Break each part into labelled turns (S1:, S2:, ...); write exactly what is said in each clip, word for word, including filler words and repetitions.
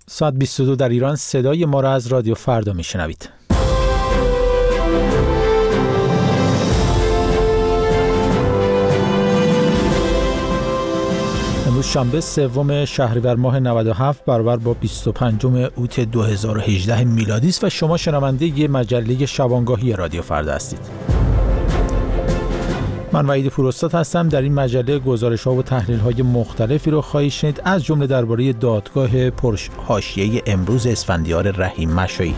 S1: ساعت بیست و دو در ایران. صدای ما را از رادیو فردا میشنوید. امروز شنبه سوم شهریور ماه نود و هفت برابر با بیست و پنجم اوت دو هزار و هجده میلادی است و شما شنونده ی مجله شبانگاهی رادیو فردا هستید. من وحید پوراستاد هستم. در این مجله گزارش‌ها و تحلیل‌های مختلفی رو خواهید شنید، از جمله درباره دادگاه پرحاشیه امروز اسفندیار رحیم مشایی.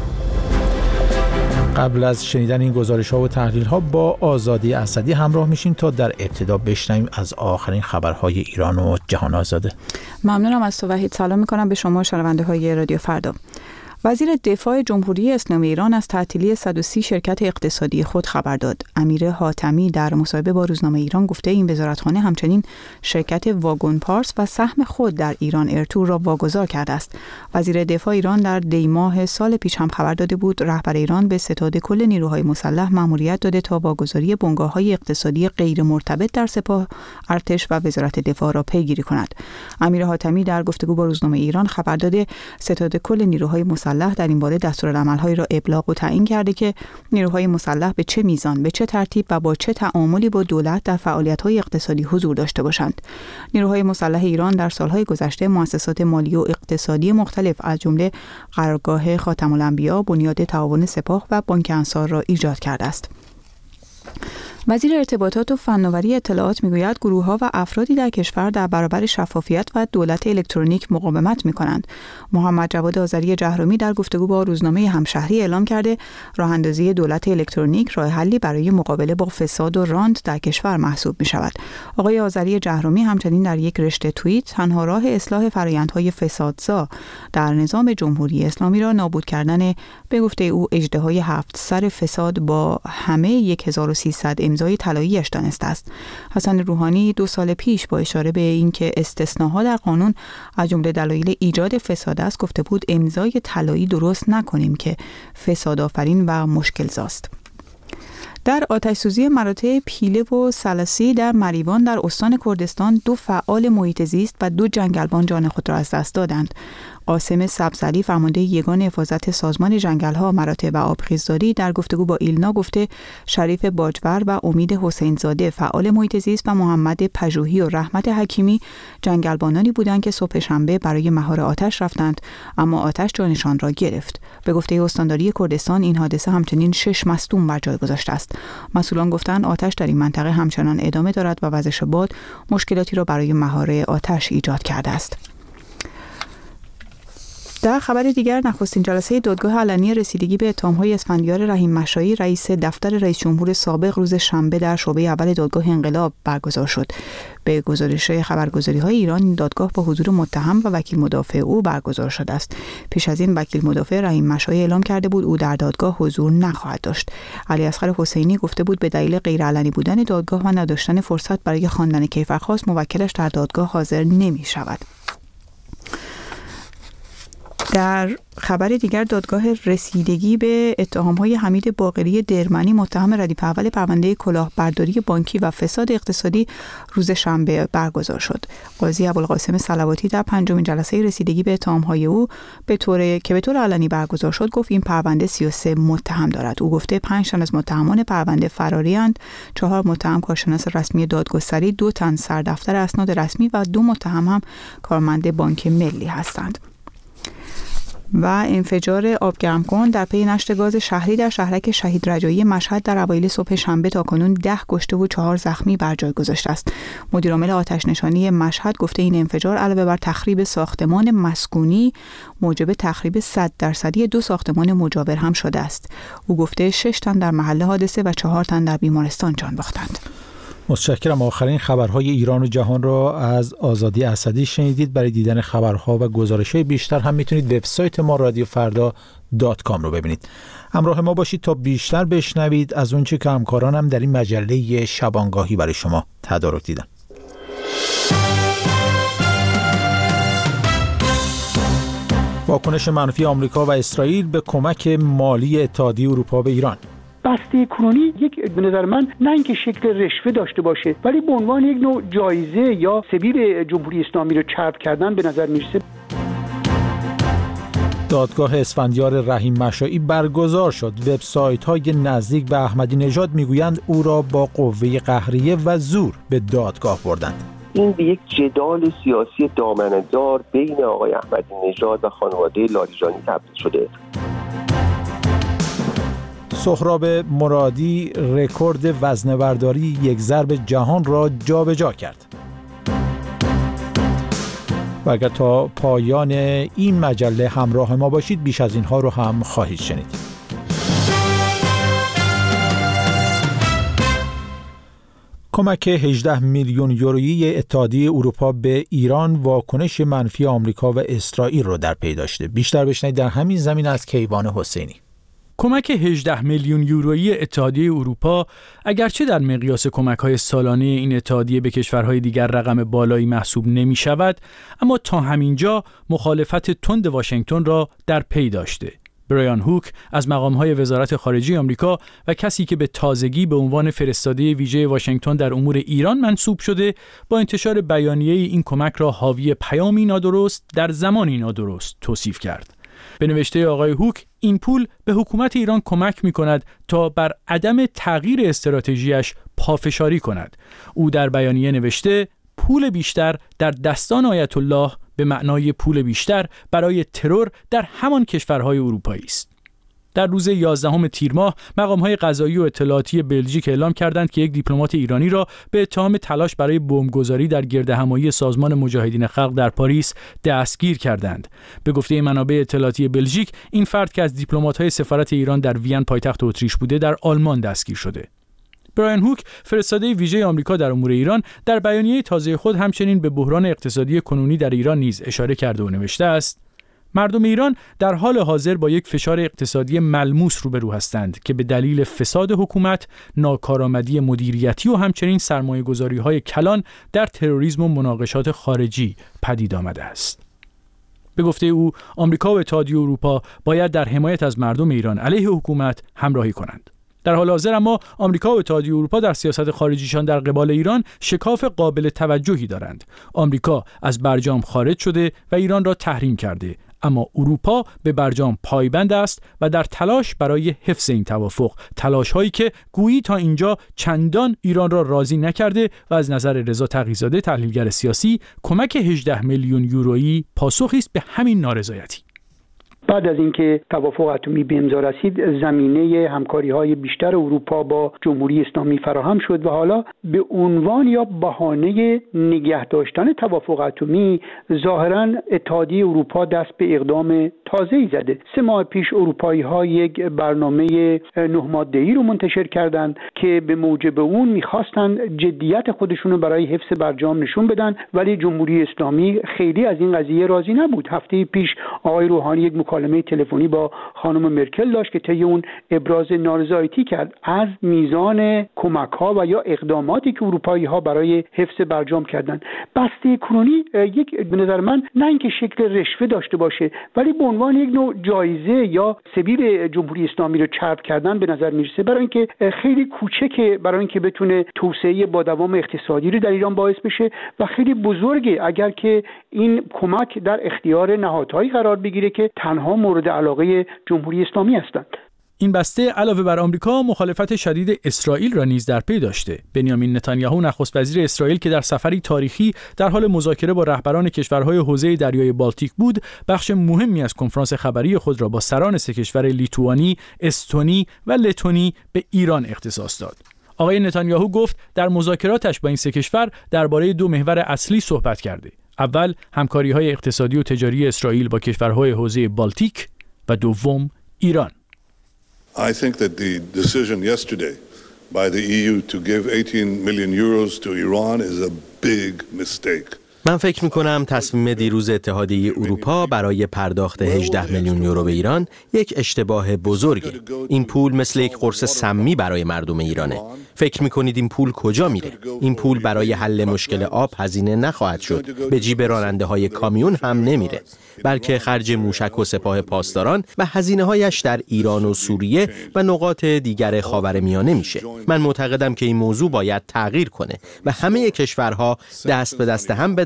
S1: قبل از شنیدن این گزارش‌ها و تحلیل‌ها با آزادی اسدی همراه میشیم تا در ابتدا بشنویم از آخرین خبرهای ایران و جهان آزاده.
S2: ممنونم از تو وحید. سلام می‌کنم به شما شنونده‌های رادیو فردا. وزیر دفاع جمهوری اسلامی ایران از تعطیلی صد و سی شرکت اقتصادی خود خبر داد. امیر حاتمی در مصاحبه با روزنامه ایران گفته این وزارتخانه همچنین شرکت واگن پارس و سهم خود در ایران ایرتور را واگذار کرده است. وزیر دفاع ایران در دی ماه سال پیش هم خبر داده بود رهبر ایران به ستاد کل نیروهای مسلح مأموریت داده تا واگذاری بنگاه‌های اقتصادی غیر مرتبط در سپاه، ارتش و وزارت دفاع را پیگیری کند. امیر حاتمی در گفتگو با روزنامه ایران خبر داده ستاد کل نیروهای مسلح در این باره دستورالعمل‌هایی را ابلاغ و تعیین کرده که نیروهای مسلح به چه میزان، به چه ترتیب و با چه تعاملی با دولت در فعالیت‌های اقتصادی حضور داشته باشند. نیروهای مسلح ایران در سال‌های گذشته مؤسسات مالی و اقتصادی مختلف از جمله قرارگاه خاتم الانبیا، بنیاد تعاون سپاه و بانک انصار را ایجاد کرده است. وزیر ارتباطات و فناوری اطلاعات میگوید گروه‌ها و افرادی در کشور در برابر شفافیت و دولت الکترونیک مقاومت می‌کنند. محمد جواد آذری جهرمی در گفتگو با روزنامه همشهری اعلام کرده راه‌اندازی دولت الکترونیک راه حلی برای مقابله با فساد و رانت در کشور محسوب می‌شود. آقای آذری جهرمی همچنین در یک رشته توییت تنها راه اصلاح فرآیندهای فسادزا در نظام جمهوری اسلامی را نابود کردن به گفته او اژدهای هفت سر فساد با همه هزار و سیصد امضای طلایی‌اش دانسته است. حسن روحانی دو سال پیش با اشاره به اینکه استثناها در قانون از جمله دلایل ایجاد فساد است گفته بود امضای طلایی درست نکنیم که فساد آفرین و مشکل زاست. در آتش‌سوزی مراتع پیله و سلسی در مریوان در استان کردستان دو فعال محیط زیست و دو جنگلبان جان خود را از دست دادند. قاسم سبزعلی فرمانده یگان حفاظت سازمان جنگل‌ها، مراتع و آبخیزداری در گفتگو با ایلنا گفته شریف باجور و امید حسینزاده فعال محیط زیست و محمد پژوهی و رحمت حکیمی جنگلبانانی بودند که صبح شنبه برای مهار آتش رفتند اما آتش جانشان را گرفت. به گفته استانداری کردستان این حادثه همچنین شش مصدوم بر جای گذاشته است. مسئولان گفتند آتش در این منطقه همچنان ادامه دارد و وزش باد مشکلاتی را برای مهار آتش ایجاد کرده است. در خبر دیگر نخستین جلسه دادگاه علنی رسیدگی به اتهام‌های اسفندیار رحیم مشایی رئیس دفتر رئیس جمهور سابق روز شنبه در شعبه اول دادگاه انقلاب برگزار شد. به گزارش خبرگزاری‌های ایران این دادگاه با حضور متهم و وکیل مدافع او برگزار شده است. پیش از این وکیل مدافع رحیم مشایی اعلام کرده بود او در دادگاه حضور نخواهد داشت. علیاصغر حسینی گفته بود به دلیل غیرعلنی بودن دادگاه و نداشتن فرصت برای خواندن کیفرخواست موکلش در دادگاه حاضر نمی‌شود. در خبر دیگر دادگاه رسیدگی به اتهام‌های حمید باقری درمنی متهم ردیف اول پرونده کلاهبرداری بانکی و فساد اقتصادی روز شنبه برگزار شد. قاضی ابوالقاسم صلواتی در پنجمین جلسه رسیدگی به اتهام‌های او به طور که به طور علنی برگزار شد گفت این پرونده سی و سه متهم دارد. او گفته پنج تن از متهمان پرونده فراری‌اند، چهار متهم کارشناس رسمی دادگستری، دو تن سردفتر اسناد رسمی و دو متهم هم کارمند بانک ملی هستند. و انفجار آبگرمکن در پی نشت گاز شهری در شهرک شهید رجایی مشهد در اوایل صبح شنبه تاکنون ده کشته و چهار زخمی بر جای گذاشته است. مدیرعامل آتش نشانی مشهد گفته این انفجار علاوه بر تخریب ساختمان مسکونی موجب تخریب صد درصدی دو ساختمان مجاور هم شده است. او گفته شش تن در محل حادثه و چهار تن در بیمارستان جان باختند.
S1: متشکرم. آخرین خبرهای ایران و جهان را از آزادی اسدی شنیدید. برای دیدن خبرها و گزارش‌های بیشتر هم میتونید وبسایت ما رادیو فردا دات کام رو ببینید. همراه ما باشید تا بیشتر بشنوید از اون چه که همکارانم در این مجله شبانگاهی برای شما تدارک دیدن. واکنش منفی آمریکا و اسرائیل به کمک مالی اتحادیه اروپا به ایران.
S3: بسته کنونی یک به نظر من نه اینکه شکل رشوه داشته باشه ولی به عنوان یک نوع جایزه یا سبیل جمهوری اسلامی رو چرب کردن به نظر میرسه.
S1: دادگاه اسفندیار رحیم مشائی برگزار شد. وبسایت‌های نزدیک به احمدی نژاد میگویند او را با قوه قهریه و زور به دادگاه بردند.
S4: این به یک جدال سیاسی دامنه‌دار بین آقای احمدی نژاد و خانواده لاریجانی تبدیل شده.
S1: سهراب مرادی رکورد وزنه‌برداری یک ضرب جهان را جابجا کرد. و اگر تا پایان این مجله همراه ما باشید بیش از اینها رو هم خواهید شنید. کمک هجده میلیون یورویی اتحادیه اروپا به ایران واکنش منفی آمریکا و اسرائیل رو در پی داشته. بیشتر بشنوید در همین زمین از کیوان حسینی.
S5: کمک هجده میلیون یورویی اتحادیه اروپا اگرچه در مقیاس کمک‌های سالانه این اتحادیه به کشورهای دیگر رقم بالایی محسوب نمی‌شود، اما تا همینجا مخالفت تند واشنگتن را در پی داشته. برایان هوک از مقام‌های وزارت خارجه آمریکا و کسی که به تازگی به عنوان فرستاده ویژه واشنگتن در امور ایران منصوب شده، با انتشار بیانیه این کمک را حاوی پیامی نادرست در زمانی نادرست توصیف کرد. به نوشته آقای هوک، این پول به حکومت ایران کمک می کند تا بر عدم تغییر استراتژیش پافشاری کند. او در بیانیه نوشته پول بیشتر در دستان آیت الله به معنای پول بیشتر برای ترور در همان کشورهای اروپایی است. در روز یازدهم تیر ماه مقام‌های قضایی و اطلاعاتی بلژیک اعلام کردند که یک دیپلمات ایرانی را به اتهام تلاش برای بمبگذاری در گردهمایی سازمان مجاهدین خلق در پاریس دستگیر کردند. به گفته منابع اطلاعاتی بلژیک، این فرد که از دیپلمات‌های سفارت ایران در وین پایتخت اتریش بوده، در آلمان دستگیر شده. برایان هوک، فرستاده ویژه آمریکا در امور ایران، در بیانیه تازه خود همچنین به بحران اقتصادی کنونی در ایران نیز اشاره کرده و نوشته است: مردم ایران در حال حاضر با یک فشار اقتصادی ملموس روبرو هستند که به دلیل فساد حکومت، ناکارآمدی مدیریتی و همچنین سرمایه‌گذاری‌های کلان در تروریسم و مناقشات خارجی پدید آمده است. به گفته او، آمریکا و اتحادیه اروپا باید در حمایت از مردم ایران علیه حکومت همراهی کنند. در حال حاضر اما آمریکا و اتحادیه اروپا در سیاست خارجیشان در قبال ایران شکاف قابل توجهی دارند. آمریکا از برجام خارج شده و ایران را تحریم کرده، اما اروپا به برجام پایبند است و در تلاش برای حفظ این توافق، تلاش‌هایی که گویی تا اینجا چندان ایران را راضی نکرده و از نظر رضا تقی‌زاده، تحلیلگر سیاسی، کمک هجده میلیون یورویی پاسخی است به همین نارضایتی.
S3: بعد از اینکه توافق اتمی به امضا رسید، زمینه همکاری‌های بیشتر اروپا با جمهوری اسلامی فراهم شد و حالا به عنوان یا بهانه نگه داشتن توافق اتمی ظاهراً اتحادیه اروپا دست به اقدام تازه‌ای زده. سه ماه پیش اروپایی‌ها یک برنامه نه ماده‌ای رو منتشر کردند که به موجب اون می‌خواستن جدیت خودشون رو برای حفظ برجام نشون بدن، ولی جمهوری اسلامی خیلی از این قضیه راضی نبود. هفته پیش آقای روحانی یک مکالمه تلفنی با خانم مرکل داشت که طی اون ابراز نارضایتی کرد از میزان کمک‌ها و یا اقداماتی که اروپایی‌ها برای حفظ برجام کردند. بسته کنونی یک به نظر من نه اینکه شکل رشوه داشته باشه، ولی به عنوان یک نوع جایزه یا سبیل جمهوری اسلامی رو چرب کردن به نظر میرسه، برای اینکه خیلی کوچکه، برای اینکه بتونه توسعه با دوام اقتصادی رو در ایران باعث بشه و خیلی بزرگه اگر که این کمک در اختیار نهادهایی قرار بگیره که تنها مورد علاقه جمهوری اسلامی هستند.
S5: این بسته علاوه بر آمریکا مخالفت شدید اسرائیل را نیز در پی داشته. بنیامین نتانیاهو، نخست وزیر اسرائیل که در سفری تاریخی در حال مذاکره با رهبران کشورهای حوزه دریای بالتیک بود، بخش مهمی از کنفرانس خبری خود را با سران سه کشور لیتوانی، استونی و لتونی به ایران اختصاص داد. آقای نتانیاهو گفت در مذاکراتش با این سه کشور درباره دو محور اصلی صحبت کرده. اول، همکاری‌های اقتصادی و تجاری اسرائیل با کشورهای حوزه بالتیک و دوم، ایران.
S6: I think that the decision yesterday by the E U to give eighteen million euros to Iran is a big mistake.
S7: من فکر می‌کنم تصمیم دیروز اتحادیه اروپا برای پرداخت هجده میلیون یورو به ایران یک اشتباه بزرگه. این پول مثل یک قرص سمی برای مردم ایرانه. فکر می‌کنید این پول کجا میره؟ این پول برای حل مشکل آب هزینه نخواهد شد. به جیب راننده‌های کامیون هم نمیره. بلکه خرج موشک و سپاه پاسداران و هزینه‌هایش در ایران و سوریه و نقاط دیگر خاورمیانه میشه. من معتقدم که این موضوع باید تغییر کنه و همه کشورها دست به دست هم بدن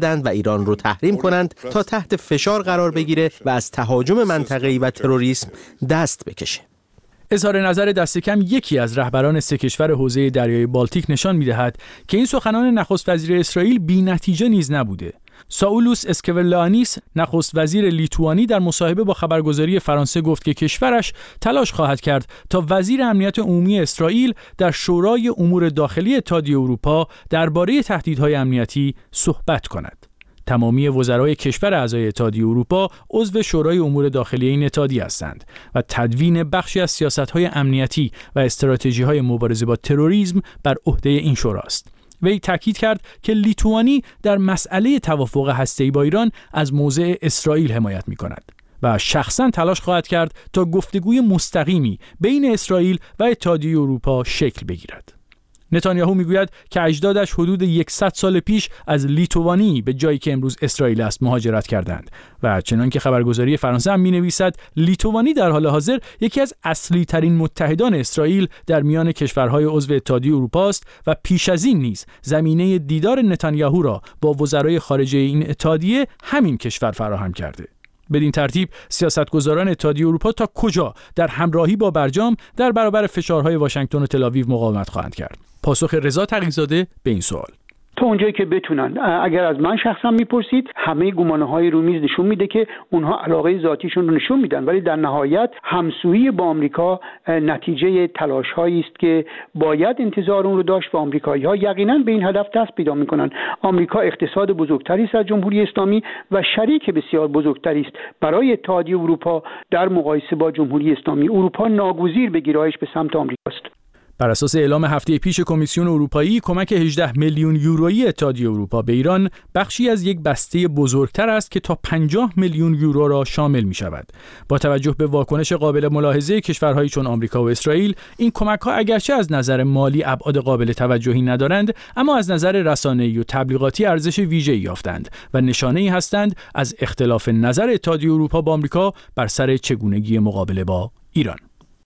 S7: کردند و ایران رو تحریم کنند تا تحت فشار قرار بگیره و از تهاجم منطقه‌ای و تروریسم دست بکشه.
S5: اظهار نظر دست کم یکی از رهبران سه کشور حوزه دریای بالتیک نشان می‌دهد که این سخنان نخست وزیر اسرائیل بی‌نتیجه نیز نبوده. ساولوس اسکولانیس نخست وزیر لیتوانی در مصاحبه با خبرگزاری فرانسه گفت که کشورش تلاش خواهد کرد تا وزیر امنیت عمومی اسرائیل در شورای امور داخلی اتحادیه اروپا درباره تهدیدهای امنیتی صحبت کند. تمامی وزرای کشور اعضای اتحادیه اروپا عضو شورای امور داخلی این اتحادیه هستند و تدوین بخشی از سیاست‌های امنیتی و استراتژی‌های مبارزه با تروریسم بر عهده این شورا است. وی تاکید کرد که لیتوانی در مسئله توافق هسته‌ای با ایران از موضع اسرائیل حمایت می‌کند و شخصاً تلاش خواهد کرد تا گفتگوی مستقیمی بین اسرائیل و اتحادیه اروپا شکل بگیرد. نتانیاهو میگوید که اجدادش حدود صد سال پیش از لیتوانی به جایی که امروز اسرائیل است مهاجرت کردند و چنانکه خبرگزاری فرانسه هم مینویسد لیتوانی در حال حاضر یکی از اصلی ترین متحدان اسرائیل در میان کشورهای عضو اتحادیه اروپا است و پیش از این نیز زمینه دیدار نتانیاهو را با وزرای خارجه این اتحادیه همین کشور فراهم کرده. بدین ترتیب سیاستگزاران اتحادیه اروپا تا کجا در همراهی با برجام در برابر فشارهای واشنگتن و تل‌آویو مقاومت خواهند کرد؟ پاسخ رضا تقی‌زاده به این سوال:
S3: تا اونجایی که بتونن. اگر از من شخصا میپرسید همه گمانه‌های رو میز نشون میده که اونها علاقه ذاتیشون رو نشون میدن، ولی در نهایت همسویی با آمریکا نتیجه تلاش‌هایی است که باید انتظار اون رو داشت و آمریکایی‌ها یقینا به این هدف دست پیدا میکنن. آمریکا اقتصاد بزرگتری است از جمهوری اسلامی و شریک بسیار بزرگتری است برای اتحادیه اروپا در مقایسه با جمهوری اسلامی. اروپا ناگزیر به گرایش به سمت آمریکا است.
S5: بر اساس اعلام هفته پیش کمیسیون اروپایی، کمک هجده میلیون یورویی اتحادیه اروپا به ایران بخشی از یک بسته بزرگتر است که تا پنجاه میلیون یورو را شامل می شود. با توجه به واکنش قابل ملاحظه کشورهایی چون آمریکا و اسرائیل، این کمک‌ها اگرچه از نظر مالی ابعاد قابل توجهی ندارند، اما از نظر رسانه‌ای و تبلیغاتی ارزش ویژه‌ای یافتند و نشانه‌ای هستند از اختلاف نظر اتحادیه اروپا با آمریکا بر سر چگونگی مقابله با ایران.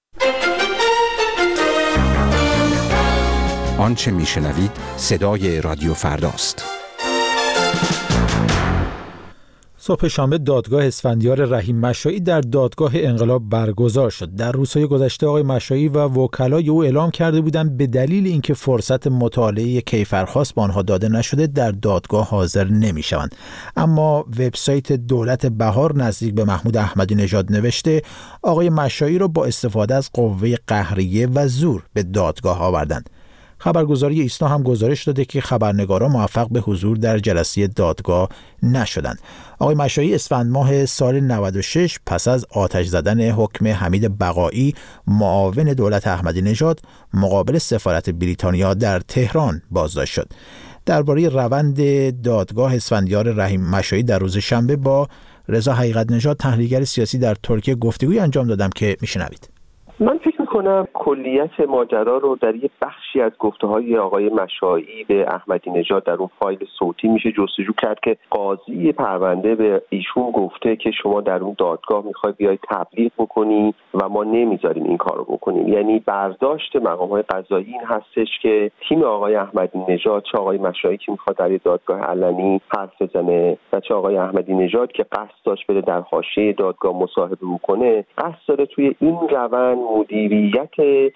S8: آنچه میشنوید صدای رادیو فرداست.
S1: صبح شنبه دادگاه اسفندیار رحیم مشایی در دادگاه انقلاب برگزار شد. در روزهای گذشته آقای مشایی و وکلای او اعلام کرده بودند به دلیل اینکه فرصت مطالعه کیفرخواست به آنها داده نشده در دادگاه حاضر نمی‌شوند. اما وبسایت دولت بهار نزدیک به محمود احمدی نژاد نوشته آقای مشایی را با استفاده از قوه قهریه و زور به دادگاه آوردند. خبرگزاری ایسنا هم گزارش داده که خبرنگاران موفق به حضور در جلسه دادگاه نشدند. آقای مشایی اسفند ماه سال نود و شش پس از آتش زدن حکم حمید بقایی معاون دولت احمدی نژاد مقابل سفارت بریتانیا در تهران بازداشت شد. درباره روند دادگاه اسفندیار رحیم مشایی در روز شنبه با رضا حقیقت نژاد تحلیلگر سیاسی در ترکیه گفتگوی انجام دادم که میشنوید.
S4: من فکر میکنم کلیت ماجرا رو در یه بخشی از گفته‌های آقای مشایی به احمدی نژاد در اون فایل صوتی میشه جستجو کرد که قاضی پرونده به ایشون گفته که شما در اون دادگاه میخوای بیای تبلیغ بکنی و ما نمیذاریم این کارو بکنیم. یعنی برداشت مقام‌های قضایی این هستش که تیم آقای احمدی نژاد، چه آقای مشایی که میخواد در دادگاه علنی حرف بزنه و چه آقای احمدی نژاد که قصد داشت بره در حاشیه دادگاه مصاحبه بکنه، قصد داره توی این روند مدیریت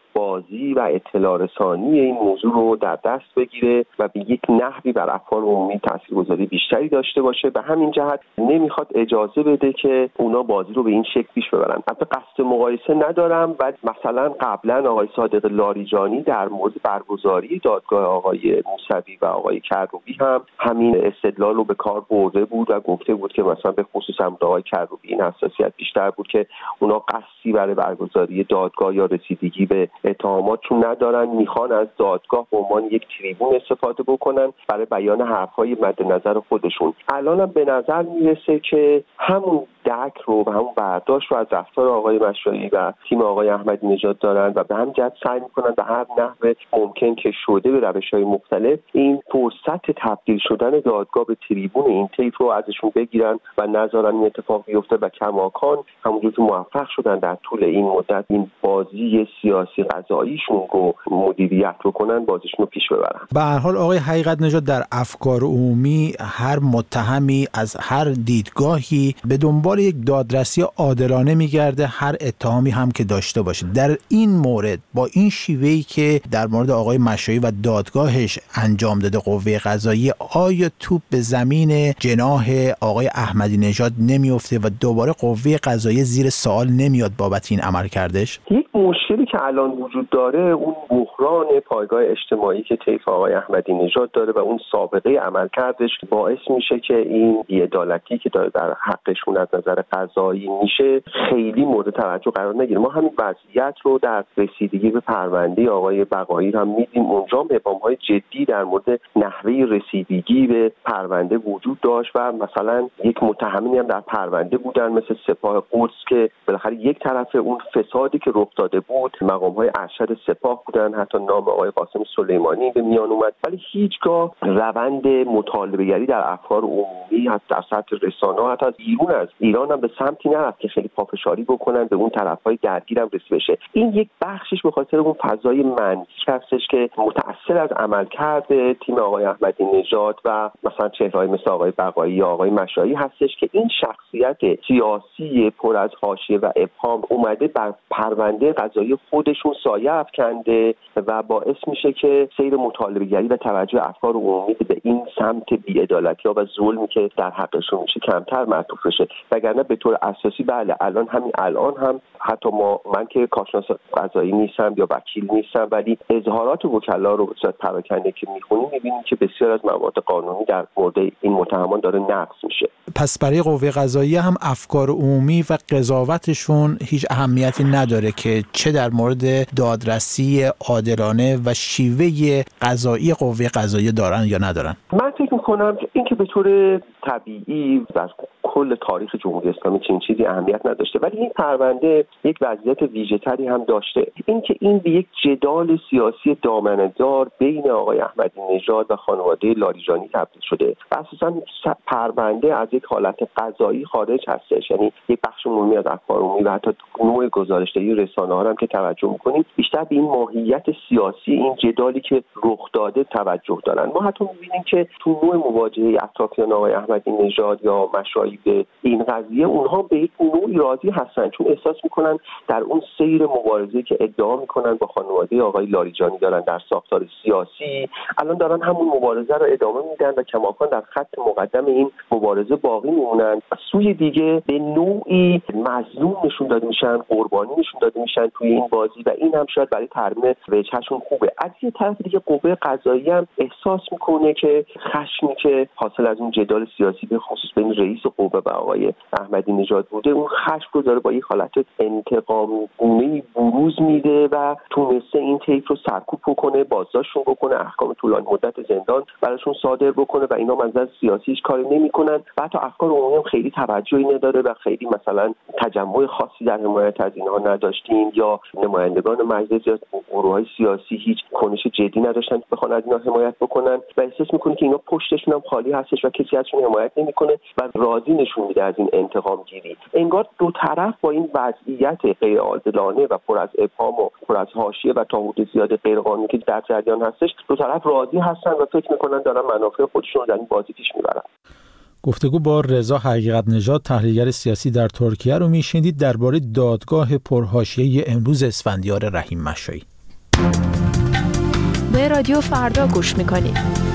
S4: بازی و اطلاع رسانی این موضوع رو در دست بگیره و به یک نحوی بر افکار عمومی تاثیرگذاری بیشتری داشته باشه. به همین جهت نمیخواد اجازه بده که اونا بازی رو به این شکل پیش ببرن. البته قصد مقایسه ندارم، ولی مثلا قبلا آقای صادق لاریجانی در مورد برگزاری دادگاه آقای موسوی و آقای کروبی هم همین استدلال رو به کار برده بود و گفته بود که مثلا به خصوص هم آقای کروبی این حساسیت بیشتر بود که اونا قصدی برای برگزاری دادگاه یا رسیدگی به اتهاماتشون ندارن، میخوان از دادگاه به عنوان یک تریبون استفاده بکنن برای بیان حرفهای مد نظر خودشون. الانم به نظر میرسه که همون درک رو و همون برداشت رو از رفتار آقای مشایی و تیم آقای احمدی نژاد دارن و به همین جهت سعی میکنن به هر نحو ممکن که شده به روش‌های مختلف این فرصت تبدیل شدن دادگاه به تریبون این طیف رو ازشون بگیرن و نذارن این اتفاق بیفته و کماکان همونجور که موفق شدن در طول این مدت این بازی سیاسی قضاییشون رو مدیریت رو کنن، بازیشون رو پیش ببرن.
S1: به هر حال آقای حقیقت نژاد در افکار عمومی هر متهمی از هر دیدگاهی به دنبال یک دادرسی عادلانه میگرده، هر اتهامی هم که داشته باشه. در این مورد با این شیوهی که در مورد آقای مشایی و دادگاهش انجام داده قوه قضاییه، آیا توپ به زمین جناح آقای احمدی نژاد نمیفته و دوباره قوه قضاییه زیر سوال نمیاد بابت این عمل کردش؟
S4: یک مشکلی که الان وجود داره اون بحران پایگاه اجتماعی که طیف آقای احمدی نژاد داره و اون سابقه عمل کردش باعث میشه که این بی‌عدالتی که داره در حقشون از نظر قضایی میشه خیلی مورد توجه قرار نگیره. ما همین وضعیت رو در رسیدگی به پرونده آقای بقایی هم میدیم، اونجا ابهام‌های جدی در مورد نحوه رسیدگی به پرونده وجود داشت و مثلا یک متهمی هم در پرونده بودن مثل سپاه قدس که بالاخره یک طرف اون فسادی که رخ داده بود مقام‌های ارشد سپاه بودن، حتی نام آقای قاسم سلیمانی به میان اومد، ولی هیچگاه روند مطالبه‌گری در افکار عمومی حتی در سطح رسانه‌ها حتی از بیرون از ایران هم به سمتی نرفت که خیلی پافشاری بکنن به اون طرف‌های درگیر هم رسیده بشه. این یک بخشش به خاطر اون فضای منفی هستش که متأثر از عملکرد تیم آقای احمدی نژاد و مثلا چهره‌های مثل آقای بقایی یا آقای مشایی هستش که این شخصیت سیاسی پر از حاشیه و ابهام اومده بر پرونده قضایی خودشون سایه افکنده و باعث میشه که سیر مطالبه‌گری و توجه افکار عمومی به این سمت بی‌عدالتی‌ها و ظلمی که در حقشون میشه کمتر معطوف بشه. وگرنه به طور اساسی بله الان همین الان هم حتی ما من که کارشناس قضایی نیستم یا وکیل نیستم، ولی اظهارات وکلا رو به صورت پراکنده که میخونیم میبینیم که بسیار از مواد قانونی در مورد این متهمان داره نقض میشه.
S1: پس برای قوه قضاییه هم افکار عمومی و قضاوتشون هیچ اهمیتی نداره که چه در مورد دادرسی عادلانه و شیوه قضایی قوه قضاییه دارن یا ندارن؟
S4: من فکر میکنم که این که به طور طبیعی و کل تاریخ جمهوری اسلامی چنین چیزی اهمیت نداشته، ولی این پرونده یک وضعیت ویژه‌تری هم داشته، اینکه این به یک جدال سیاسی دامنه‌دار بین آقای احمدی نژاد و خانواده لاریجانی تبدیل شده و اساساً پرونده از یک حالت قضایی خارج هستش. یعنی یک بخش عمومی از افکار عمومی و حتی نوع گزارش‌دهی رسانه‌ها هم که توجه می‌کنیم بیشتر به این ماهیت سیاسی این جدالی که رخ داده توجه دارن. ما حتی می‌بینیم که تو نوع مواجهه اطرافیان آقای احمدی نژاد یا مشایی به این قضیه اونها به یک نوعی راضی هستن، چون احساس میکنن در اون سیر مبارزه که ادعا میکنن با خانواده آقای لاریجانی دارن در ساختار سیاسی، الان دارن همون مبارزه رو ادامه میدن و کماکان در خط مقدم این مبارزه باقی میمونن. سوی دیگه به نوعی مظلوم نشون داده میشن، قربانی نشون داده میشن توی این بازی و این هم شاید برای ترمیم وجهشون خوبه. از یه طرف دیگه قوه قضاییه هم احساس میکنه که خشمی که حاصل از اون جدال سیاسی به خصوص بین رئیس قوه و آقای احمدی نژاد بوده، اون خشم رو داره با یک حالت انتقام‌گونه‌ای بروز میده و تونسته این طیف رو سرکوب بکنه، بازداشتشون بکنه، احکام طولانی مدت زندان براشون صادر بکنه و اینا منظر سیاسی هیچ کاری نمی‌کنن و حتی افکار عمومی هم خیلی توجهی نداره و خیلی مثلا تجمع خاصی در حمایت از اینها نداشتیم یا نمایندگان مجلس یا گروه‌های سیاسی هیچ کنش جدی نداشتن بخوان از اینا حمایت بکنن و احساس می‌کنه که اینا پشتشون هم خالی هستش و کسی ازشون حمایت نمی‌کنه و راضی نشون میده از این انتقام گیری. انگار دو طرف با این وضعیت غیر عادلانه و پر از ابهام و پر از حاشیه و تا حدود زیاد غیر قانونی که در جریان هستش، دو طرف راضی هستن و فکر میکنن دارن منافع خودشون رو در این بازی پیش میبرن.
S1: گفتگو با رضا حقیقت نژاد تحلیلگر سیاسی در ترکیه رو میشنیدید درباره دادگاه پرحاشیه امروز اسفندیار رحیم مشایی.
S9: به رادیو فردا گوش میکنید.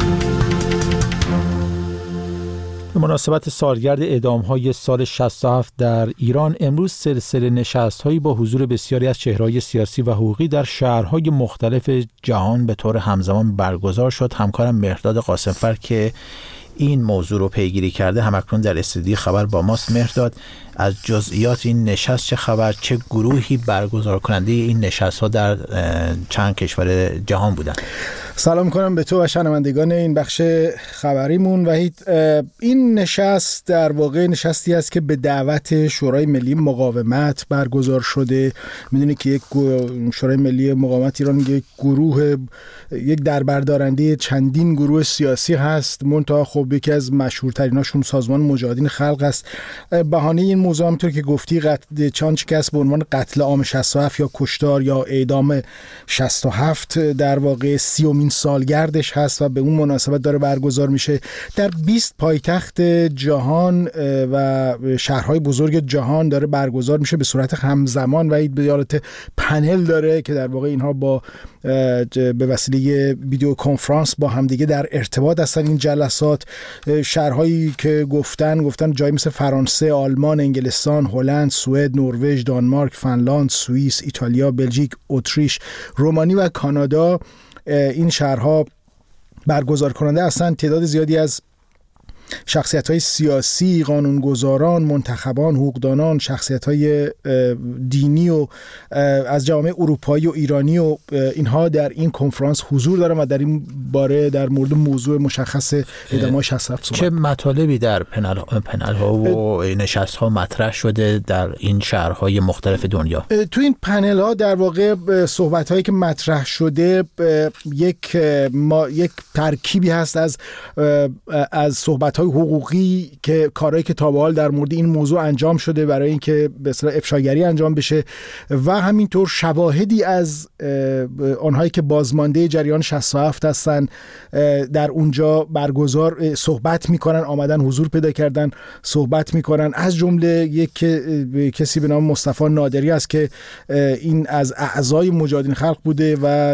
S1: به مناسبت سالگرد اعدام‌های سال شصت و هفت در ایران امروز سلسله نشست‌هایی با حضور بسیاری از چهره‌های سیاسی و حقوقی در شهرهای مختلف جهان به طور همزمان برگزار شد. همکارم مهرداد قاسمفر که این موضوع رو پیگیری کرده همکنون در استودیو خبر با ماست. مهرداد، از جزئیات این نشست چه خبر، چه گروهی برگزار کننده این نشست ها در چند کشور جهان بودن؟
S10: سلام میکنم به تو و شنوندگان این بخش خبریمون. وحید، این نشست در واقع نشستی است که به دعوت شورای ملی مقاومت برگزار شده. میدونی که یک شورای ملی مقاومت ایران یک گروه، یک دربردارنده چندین گروه سیاسی هست، منتها خب یکی از مشهورتریناشون سازمان مجاهدین خلق است. بهانه این موضوع همونطور که گفتی قتل چانچ که است به عنوان قتل عام شصت و هفت یا کشتار یا اعدام شصت و هفت در واقع سیومین سالگردش هست و به اون مناسبت داره برگزار میشه در بیست پایتخت جهان و شهرهای بزرگ جهان داره برگزار میشه به صورت همزمان و به حالت پنل داره که در واقع اینها با به وسیله ویدیو کنفرانس با همدیگه در ارتباط هستن. این جلسات شهرهایی که گفتن گفتن جایی مثل فرانسه، آلمان، انگلستان، هلند، سوئد، نروژ، دانمارک، فنلاند، سوئیس، ایتالیا، بلژیک، اتریش، رومانی و کانادا این شهرها برگزار کننده هستند. تعداد زیادی از شخصیت‌های سیاسی، قانونگذاران، منتخبان، حقوقدانان، شخصیت‌های دینی و از جامعه اروپایی و ایرانی و اینها در این کنفرانس حضور دارن و در این باره در مورد موضوع مشخص اعدام شصت و هفت
S1: چه مطالبی در پنل پنل ها و نشست ها مطرح شده در این شهرهای مختلف دنیا؟
S10: تو این پنل ها در واقع صحبت هایی که مطرح شده یک ما یک ترکیبی هست از از صحبت های حقوقی که کارهایی که تا به حال در مورد این موضوع انجام شده برای اینکه به اصطلاح افشاگری انجام بشه و همینطور شواهدی از آنهایی که بازمانده جریان شصت و هفت هستن در اونجا برگزار صحبت میکنن، آمدن حضور پیدا کردن صحبت میکنن. از جمله یک کسی به نام مصطفی نادری است که این از اعضای مجاهدین خلق بوده و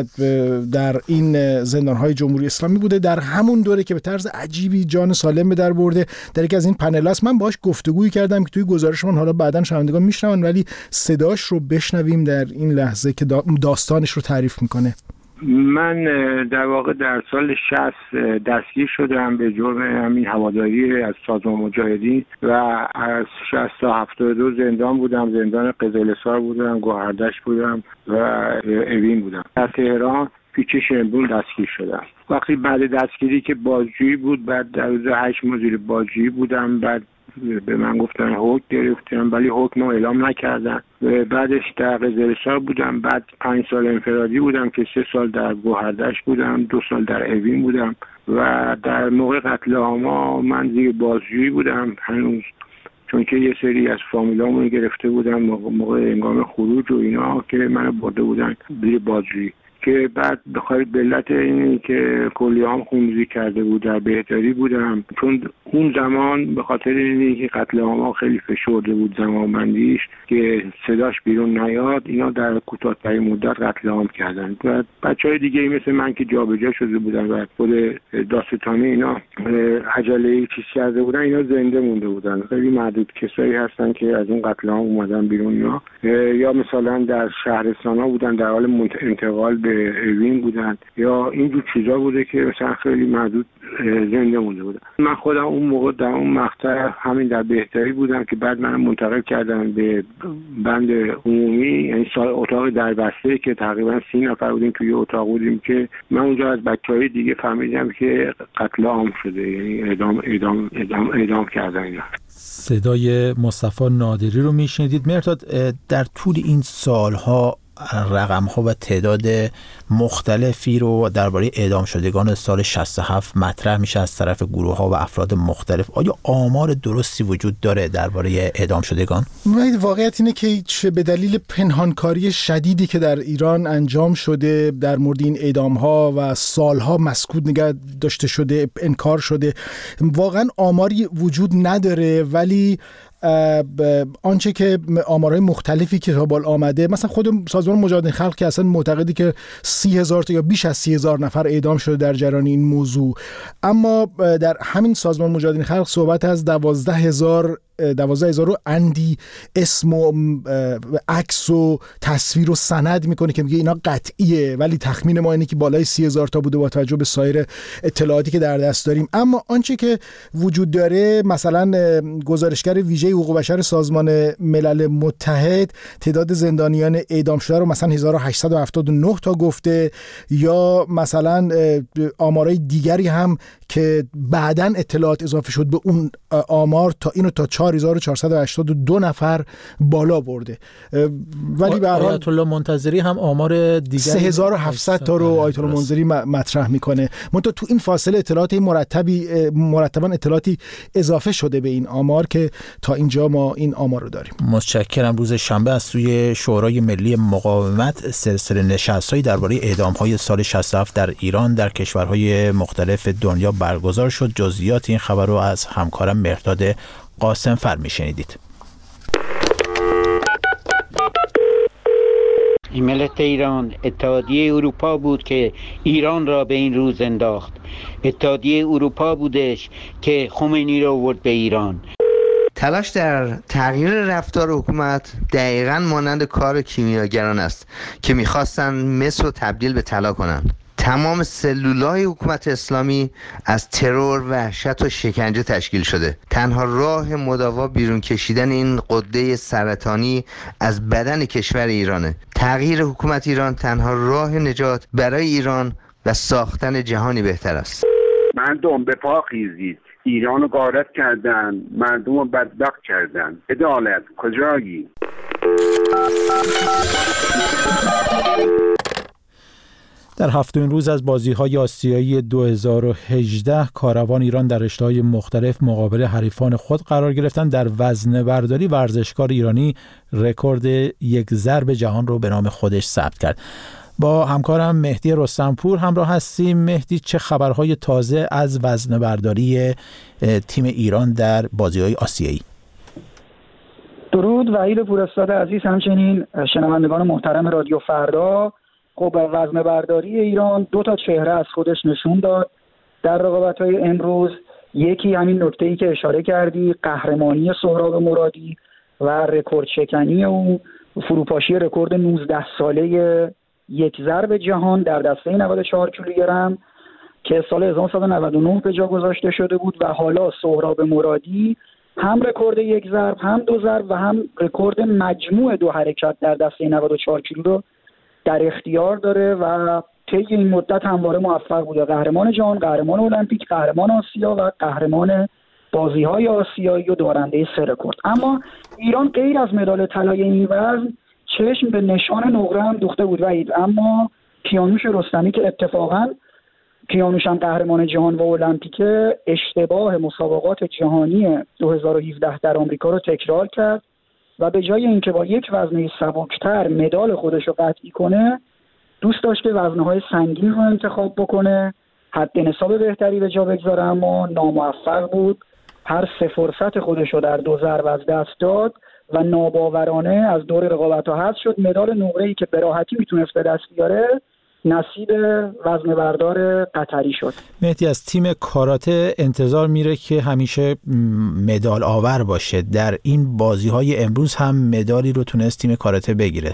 S10: در این زندانهای جمهوری اسلامی بوده. در همون دوره که به طرز عجیبی جان سالم در برده در یکی از این پنل‌هاست. من باهاش گفتگویی کردم که توی گزارشمون حالا بعداً شنوندگان میشنون، ولی صداش رو بشنویم در این لحظه که داستانش رو تعریف میکنه.
S11: من در واقع در سال شصت دستگیر شدم به جرم همین هواداری از سازمان مجاهدین و از شصت تا هفتاد و دو زندان بودم. زندان قزل‌حصار بودم، گوهردشت بودم و اوین بودم. در تهران پیچ شمرون دستگیر شدم. وقتی بعد دستگیری که بازجویی بود، بعد در روز هشت مدیر بازجویی بودم، بعد به من گفتن حکم گرفتم ولی حکم رو اعلام نکردن. بعدش در قزل‌حصار بودم، بعد پنج سال انفرادی بودم که سه سال در گوهردشت بودم، دو سال در اوین بودم و در موقع قتل عام من زیر بازجویی بودم هنوز، چون که یه سری از فامیلامون گرفته بودن موقع انگام خروج و اینا که منو برده بودن زیر بازجویی، که بعد بخواید به علت اینی که کلیه‌ام خونریزی کرده بود در بهداری بودم، چون اون زمان به خاطر اینی که قتل عام خیلی فشرده بود زمانبندیش که صداش بیرون نیاد، اینا در کوتاه‌ترین مدت قتل عام کردن. و بچهای دیگه مثل من که جابجا شده بودن و خود داستانه اینا عجله چیز کرده بودن، اینا زنده مونده بودن. خیلی معدود کسایی هستن که از اون قتل عام اومدن بیرون اینا، یا مثلا در شهرستانا بودن در حال انتقال به اوین بودن، یا اینجور چیزا بوده که مثلا خیلی محدود زنده مونده بودن. من خودم اون موقع در اون مقطع همین در بهداری بودم که بعد من منتقل کردن به بند عمومی، یعنی اتاق دربسته که تقریبا سی نفر بودیم توی اتاق بودیم که من اونجا از بچهای دیگه فهمیدم که قتل عام شده، یعنی اعدام اعدام اعدام اعدام کردن اینا.
S1: صدای مصطفی نادری رو میشنیدید. مرداد، در طول این سالها رقم‌ها و تعداد مختلفی رو درباره اعدام شدگان سال شصت و هفت مطرح میشه از طرف گروه‌ها و افراد مختلف. آیا آمار درستی وجود داره درباره اعدام شدگان؟
S10: واقعیت اینه که به دلیل پنهانکاری شدیدی که در ایران انجام شده در مورد این اعدام‌ها و سالها مسکوت نگه داشته شده، انکار شده، واقعا آماری وجود نداره. ولی آنچه که آمارهای مختلفی که تا بال آمده، مثلا خود سازمان مجاهدین خلق که اصلا معتقدی که سی هزار تا یا بیش از سی هزار نفر اعدام شده در جریان این موضوع، اما در همین سازمان مجاهدین خلق صحبت از دوازده هزار دوازده هزار و اندی اسم و عکس و تصویر و سند میکنه که میگه اینا قطعیه، ولی تخمین ما اینه که بالای سی هزار تا بوده با توجه به سایر اطلاعاتی که در دست داریم. اما آنچه که وجود داره، مثلا گزارشگر ویژه حقوق بشر سازمان ملل متحد تعداد زندانیان اعدام شده رو مثلا هزار و هشتصد و هفتاد و نه تا گفته، یا مثلا آمارای دیگری هم که بعداً اطلاعات اضافه شد به اون آمار تا اینو تا چهار هزار و چهارصد و هشتاد و دو نفر بالا برده. ولی به هر حال
S1: آیت الله منتظری هم آمار دیگری
S10: سه هزار و هفتصد تا رو آیت الله منتظری مطرح میکنه. منتها تو این فاصله اطلاعات مرتبی مرتباً اطلاعاتی اضافه شده به این آمار که تا اینجا ما این آمار رو داریم.
S1: متشکرم. روز شنبه از سوی شورای ملی مقاومت سلسله نشست‌هایی درباره اعدام‌های سال شصت و هفت در ایران در کشورهای مختلف دنیا برگزار شد. جزئیات این خبر رو از همکارم مهرداد قاسم فر میشنیدید.
S12: ملت ایران، اتحادیه اروپا بود که ایران را به این روز انداخت. اتحادیه اروپا بودش که خمینی را آورد به ایران.
S13: تلاش در تغییر رفتار حکومت دقیقاً مانند کار کیمیاگران است که می‌خواستند مس رو تبدیل به طلا کنند. تمام سلولای حکومت اسلامی از ترور، وحشت و شکنجه تشکیل شده. تنها راه مداوا بیرون کشیدن این غده سرطانی از بدن کشور ایرانه. تغییر حکومت ایران تنها راه نجات برای ایران و ساختن جهانی بهتر است.
S11: مردم به پا خیزید، ایران رو غارت کردن، مردم رو بدبخت کردن. عدالت کجایی؟
S1: در هفتمین روز از بازی‌های آسیایی دو هزار و هجده کاروان ایران در رشته‌های مختلف مقابل حریفان خود قرار گرفتند. در وزنه‌برداری ورزشکار ایرانی رکورد یک ضرب جهان رو به نام خودش ثبت کرد. با همکارم مهدی رستمپور همراه هستیم. مهدی، چه خبرهای تازه از وزنه‌برداری تیم ایران در بازی‌های آسیایی؟
S3: درود وحید پوراستاد عزیز، همچنین شنوندگان محترم رادیو فردا. خب وزنه‌برداری ایران دو تا چهره از خودش نشون داد در رقابت‌های امروز. یکی همین نکته‌ای که اشاره کردی، قهرمانی سهراب مرادی و رکورد شکنی او، فروپاشی رکورد نوزده ساله یک ضرب جهان در دسته نود و چهار کیلوگرم که سال هزار و نهصد و نود و نه به جا گذاشته شده بود. و حالا سهراب مرادی هم رکورد یک ضرب، هم دو ضرب و هم رکورد مجموع دو حرکت در دسته نود و چهار کیلو رو در اختیار داره و طی این مدت همواره موفق بوده. قهرمان جهان، قهرمان المپیک، قهرمان آسیا و قهرمان بازی‌های آسیایی و دارنده سه رکورد. اما ایران غیر از مدال طلای این وزن چشم به نشان نقره هم دوخته بود وحید. اما کیانوش رستمی که اتفاقاً کیانوش هم قهرمان جهان و المپیک، اشتباه مسابقات جهانی دو هزار و هفده در آمریکا رو تکرار کرد و به جای اینکه با یک وزنه سبکتر مدال خودش رو قطعی کنه، دوست داشت که وزنه‌های سنگین رو انتخاب بکنه، حد نصاب بهتری به جا بگذاره، اما ناموفق بود. هر سه فرصت خودش رو در دو ضرب از دست داد و ناباورانه از دور رقابت‌ها حذف شد. مدال نقره‌ای که به راحتی میتونست به دست بیاره نصیب وزنه‌بردار قطری شد.
S1: مهدی، از تیم کاراته انتظار میره که همیشه مدال آور باشه. در این بازی‌های امروز هم مدالی رو تونست تیم کاراته بگیره.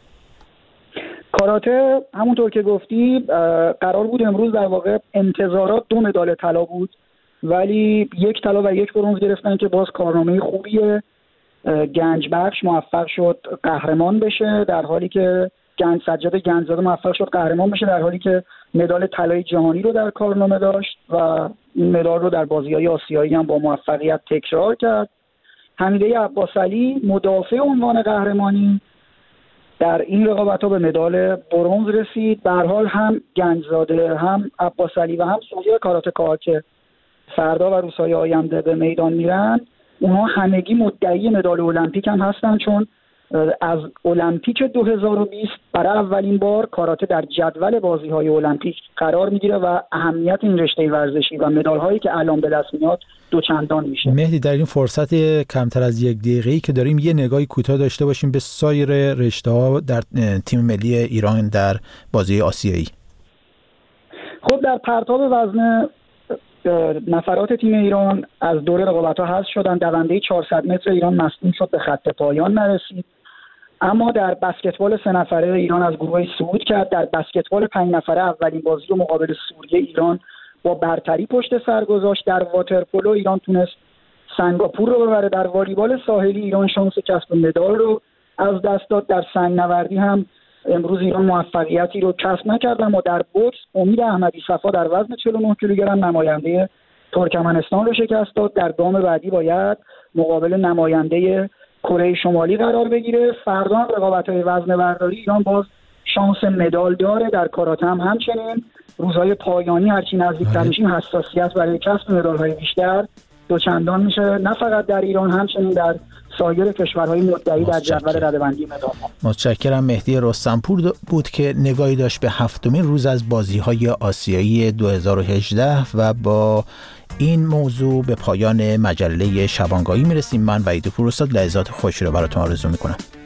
S3: کاراته همونطور که گفتی قرار بود امروز در واقع انتظارات دو مدال طلا بود، ولی یک طلا و یک برنز گرفتن که باز کارنامه خوبیه. گنج بخش موفق شد قهرمان بشه، در حالی که گنج سجاد گنجزاده موفق شد قهرمان بشه، در حالی که مدال طلای جهانی رو در کارنامه داشت و این مدال رو در بازی‌های آسیایی هم با موفقیت تکرار کرد. حمیده عباسعلی مدافع عنوان قهرمانی در این رقابت‌ها به مدال برنز رسید. به هر حال هم گنجزاده، هم عباسعلی و هم سوژه کاراته کا که فردا و روزهای آینده به میدان میرن، اونها همگی مدعی مدال المپیک هم هستن، چون از المپیک دو هزار و بیست برای اولین بار کاراته در جدول بازی‌های المپیک قرار میگیره و اهمیت این رشته ورزشی و مدال‌هایی که الان به دست میاد دوچندان میشه.
S1: مهدی، در این فرصت کمتر از یک دقیقه‌ای که داریم یه نگاهی کوتاه داشته باشیم به سایر رشته‌ها در تیم ملی ایران در بازی آسیایی.
S3: خب در پرتاب وزن نفرات تیم ایران از دور رقابت‌ها حذف شدن. دونده چهارصد متر ایران مصدوم شد، به خط پایان نرسید. اما در بسکتبال سه نفره ایران از گروه صعود کرد. در بسکتبال پنج نفره اولین بازی رو مقابل سوریه ایران با برتری پشت سر گذاشت. در واترپولو ایران تونست سنگاپور رو ببره. در والیبال ساحلی ایران شانس کسب مدال رو از دست داد. در سنگ نوردی هم امروز ایران موفقیتی رو کسب نکرد. اما در بوکس امید احمدی صفا در وزن چهل و نه کیلوگرم نماینده ترکمنستان رو شکست داد. در گام بعدی باید مقابل نماینده کره شمالی قرار بگیره. فردا رقابت‌های وزن برداری ایران باز شانس مدال داره. در کاراته هم همچنین روزهای پایانی هرچی نزدیک‌تر میشیم حساسیت برای کسب مدال‌های بیشتر دوچندان میشه، نه فقط در ایران، همچنین در سایر کشورهای مدعی در جدول رده‌بندی مدال‌ها.
S1: متشکرم. مهدی رستمپور بود که نگاهی داشت به هفتمین روز از بازی‌های آسیایی دو هزار و هجده و با این موضوع به پایان مجله شبانگاهی میرسیم. من وحید پور استاد لحظات خوشی رو براتون آرزو میکنم.